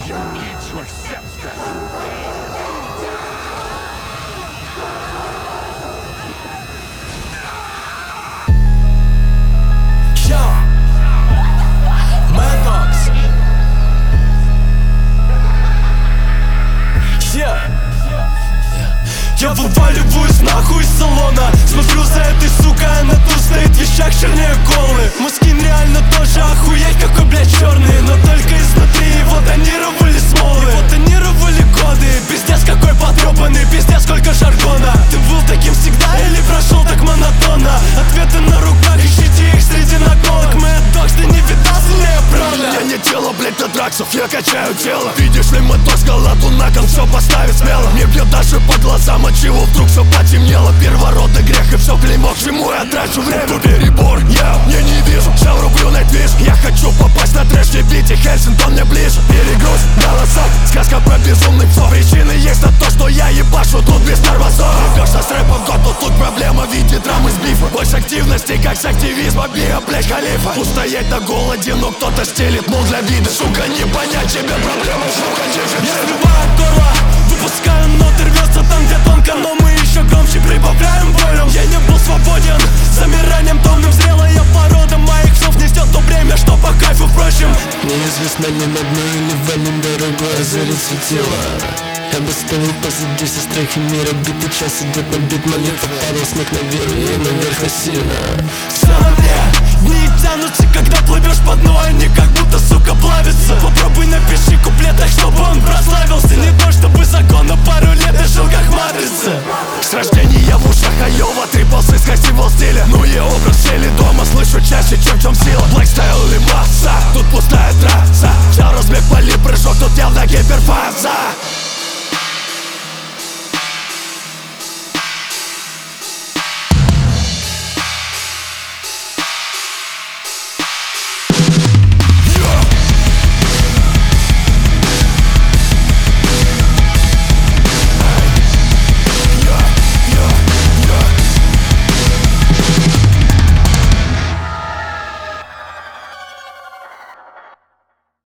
Я вываливаюсь нахуй из салона. Смотрю за этой сукой, она тут стоит в вещах чернее колы. Мускин реально тоже охуеть какой, блядь, черный. Но только изнутри его тонировали смолы. Его тонировали годы. Пиздец какой потрепанный, пиздец сколько жаргона. Ты был таким всегда или прошел так монотонно? Ответы на руках, ищите их среди наколок. Mad Dogs, ты не видал сильнее правда. Я не тело, блядь, от драксов, я качаю тело. Видишь ли, Mad Dogs голоду на кон, все поставит смело. Мне бьет даже по глазам, от чего вдруг все потемнело. Первородный грех и все клеймо, к чему я трачу время. Тут перебор, я не вижу, шел рублю на движ. Я хочу попасть на трэш, не бить, и Хельсинтон мне ближе. Перегруз, голосок, сказка про безумных псов. Причины есть на то, что я ебашу тут без тормозов. Рвешься с рэпом, но тут проблема в виде драмы с бифа. Больше активности, как с активизма, био, блядь, халифа. Устоять на голоде, но кто-то стелит, мол, для вида. Сука, не понять тебе проблему, сука, держи. Я срываю горло, выпускаю ноты, рвется там, где тонко, но мы еще громче прибавляем волюм. Я не был свободен, замиранием томным зрелая порода моих слов несет то время, что по кайфу, впрочем. Неизвестно ли над ней или валим дорогой озарит светило. Я бы ставил позади все страхи мира. Битый час идет на бит, молитва, падал снег на веру и наверх насильно. Все на мне, дни тянутся, когда плывешь по дну, они как будто, сука, плавятся. Попробуй напиши куплетах, чтобы он прославился. Не то чтобы закон, но пару лет я жил как матрица. С рождения в ушах Айова, ты полз из красивого стиля. Ну и образ сели дома, слышу чаще, чем в чем сила. Black style или